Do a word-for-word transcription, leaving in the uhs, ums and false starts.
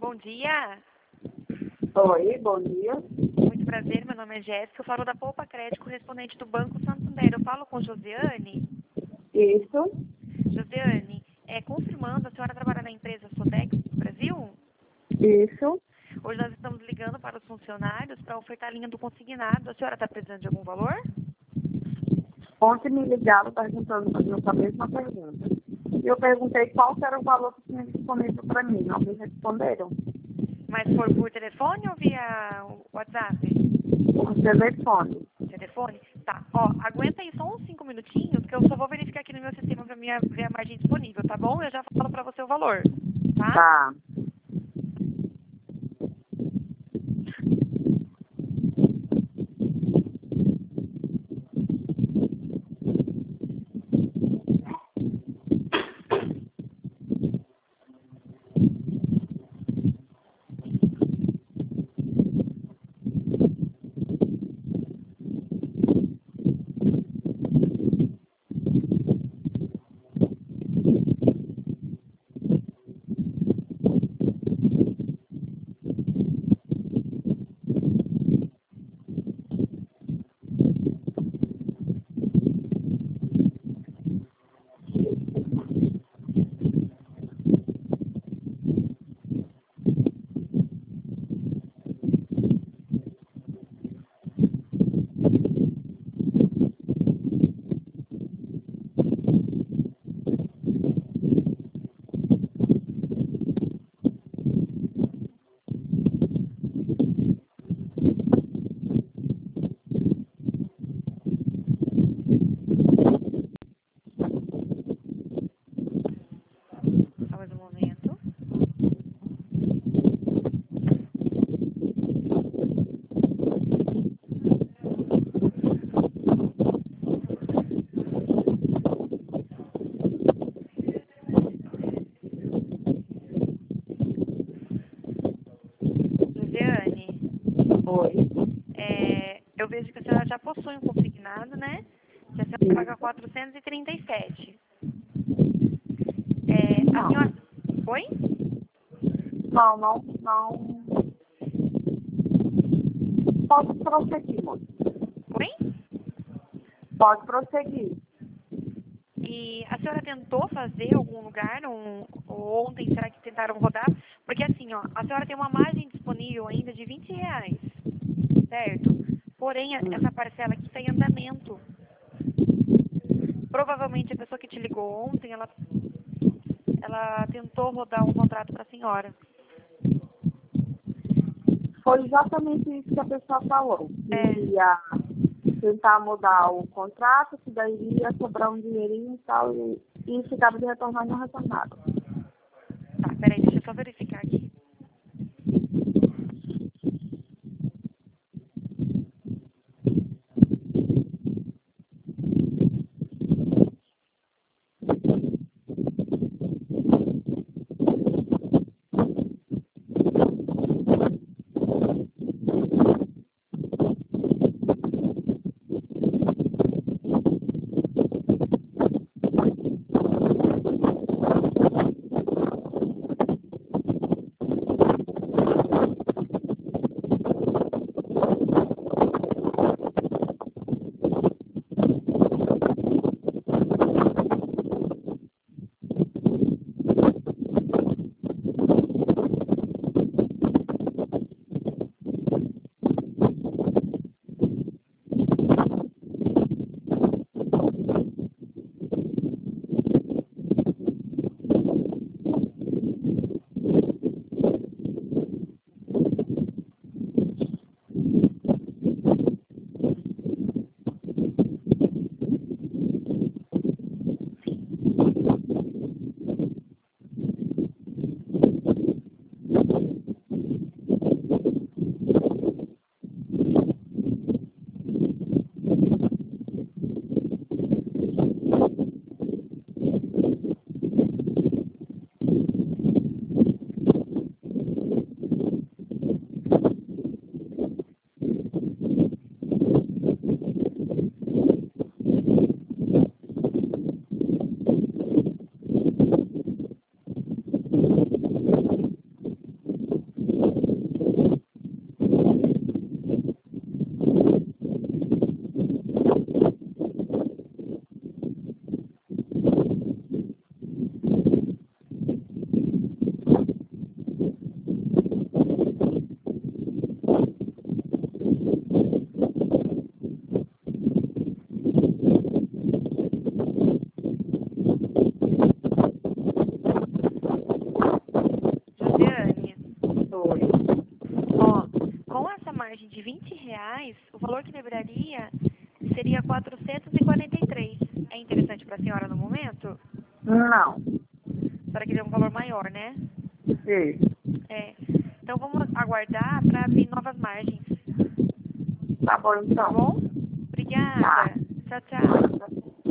Bom dia. Oi, bom dia. Muito prazer, meu nome é Jéssica. Eu falo da Poupa Crédito, correspondente do Banco Santander. Eu falo com Josiane. Isso, Josiane, é, confirmando, a senhora trabalha na empresa Sodex Brasil? isso. Hoje nós estamos ligando para os funcionários para ofertar a linha do consignado. A senhora está precisando de algum valor? Ontem me ligaram perguntando fazendo a mesma pergunta. E eu perguntei qual que era o valor que tinha disponível para mim. Não me responderam. Mas for por telefone ou via WhatsApp? Por telefone. Telefone? Tá. Ó, aguenta aí só uns cinco minutinhos que eu só vou verificar aqui no meu sistema para minha ver a margem disponível, tá bom? Eu já falo para você o valor, tá? Tá. Só mais um momento. Josiane, Oi. é, eu vejo que a senhora já possui um consignado, né? Que a senhora paga quatrocentos e trinta e sete. É, a Não. senhora... Oi? Não, não, não. Pode prosseguir, moço. Oi? Pode prosseguir. E a senhora tentou fazer algum lugar, um, ou ontem, será que tentaram rodar? Porque assim, ó, a senhora tem uma margem disponível ainda de vinte reais, certo? Porém, a- essa parcela aqui está em andamento. Provavelmente a pessoa que te ligou ontem, ela, ela tentou rodar um contrato para a senhora. Foi exatamente isso que a pessoa falou. Que É. ia tentar mudar o contrato, que daí ia sobrar um dinheirinho e tal, e, e ficava de retornar e não retornava. Tá, peraí, deixa eu só verificar aqui. reais, o valor que liberaria seria quatrocentos e quarenta e três. É interessante para a senhora no momento? Não. Para que dê um valor maior, né? Isso. É. Então vamos aguardar para abrir novas margens. Tá bom, então. Tá bom? Obrigada. Tá. Tchau, tchau.